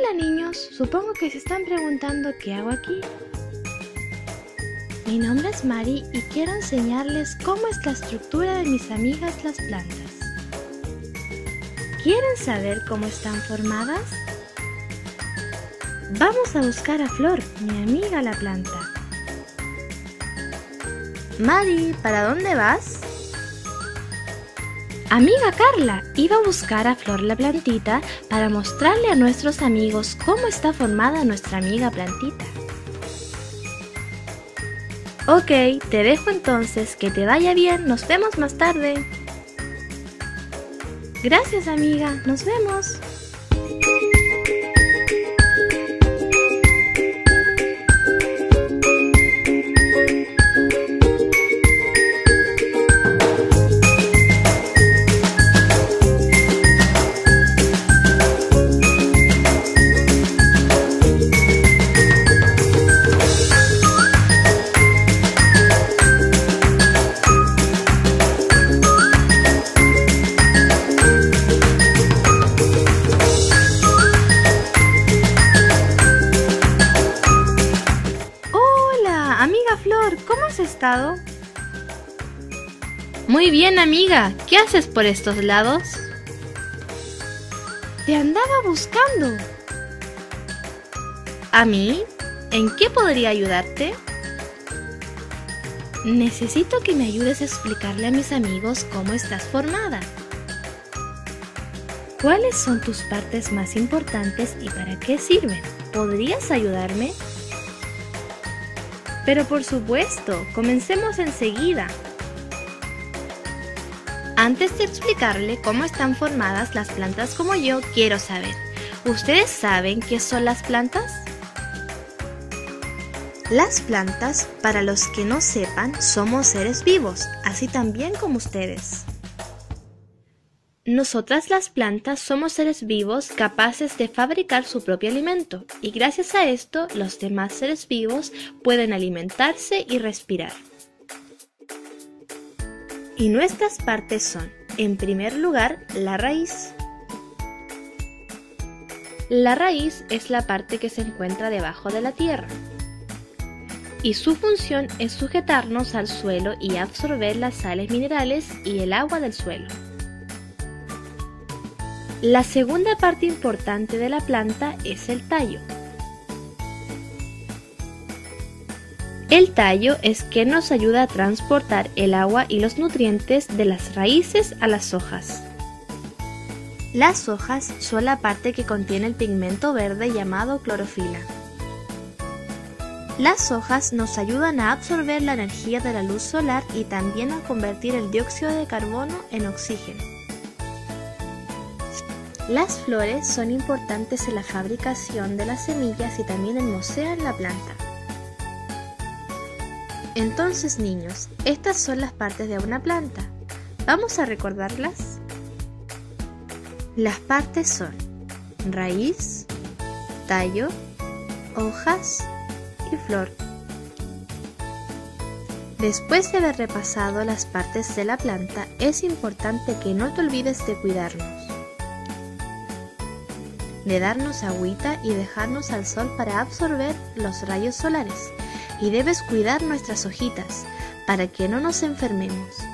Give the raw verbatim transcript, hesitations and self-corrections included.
Hola niños, supongo que se están preguntando qué hago aquí. Mi nombre es Mari y quiero enseñarles cómo es la estructura de mis amigas las plantas. ¿Quieren saber cómo están formadas? Vamos a buscar a Flor, mi amiga la planta. Mari, ¿para dónde vas? Amiga Carla, iba a buscar a Flor la plantita para mostrarle a nuestros amigos cómo está formada nuestra amiga plantita. Ok, te dejo entonces, que te vaya bien, nos vemos más tarde. Gracias amiga, nos vemos. Amiga Flor, ¿cómo has estado? Muy bien, amiga. ¿Qué haces por estos lados? Te andaba buscando. ¿A mí? ¿En qué podría ayudarte? Necesito que me ayudes a explicarle a mis amigos cómo estás formada. ¿Cuáles son tus partes más importantes y para qué sirven? ¿Podrías ayudarme? Pero por supuesto, comencemos enseguida. Antes de explicarle cómo están formadas las plantas como yo, quiero saber, ¿ustedes saben qué son las plantas? Las plantas, para los que no sepan, somos seres vivos, así también como ustedes. Nosotras las plantas somos seres vivos capaces de fabricar su propio alimento y gracias a esto los demás seres vivos pueden alimentarse y respirar. Y nuestras partes son, en primer lugar, la raíz. La raíz es la parte que se encuentra debajo de la tierra y su función es sujetarnos al suelo y absorber las sales minerales y el agua del suelo. La segunda parte importante de la planta es el tallo. El tallo es quien nos ayuda a transportar el agua y los nutrientes de las raíces a las hojas. Las hojas son la parte que contiene el pigmento verde llamado clorofila. Las hojas nos ayudan a absorber la energía de la luz solar y también a convertir el dióxido de carbono en oxígeno. Las flores son importantes en la fabricación de las semillas y también hermosean la planta. Entonces, niños, estas son las partes de una planta. ¿Vamos a recordarlas? Las partes son raíz, tallo, hojas y flor. Después de haber repasado las partes de la planta, es importante que no te olvides de cuidarnos, de darnos agüita y dejarnos al sol para absorber los rayos solares. Y debes cuidar nuestras hojitas para que no nos enfermemos.